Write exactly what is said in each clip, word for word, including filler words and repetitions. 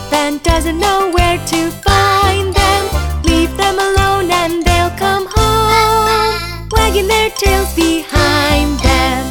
sheep and doesn't know where to find them. Leave them alone and they'll come home, wagging their tails behind them.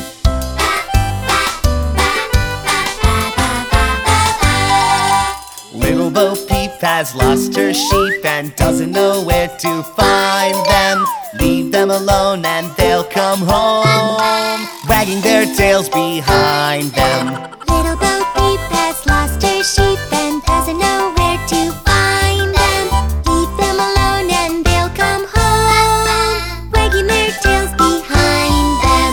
Little Bo Peep has lost her sheep and doesn't know where to find them. Leave them alone and they'll come home, wagging their tails behind them. Little Bo Peep has lost her sheep and doesn't know where to find them. Leave them alone and they'll come home, wagging their tails behind them.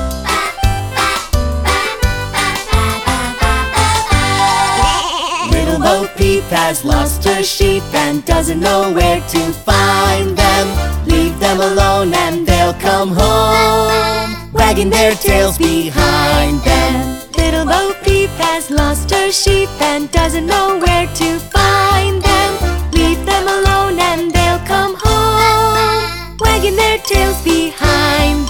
Little Bo Peep has lost her sheep and doesn't know where to find them. Leave them alone and they'll come home, wagging their tails behind them. Little Bo Peep has lost her sheep and doesn't know where to find them. Leave them alone and they'll come home, wagging their tails behind them.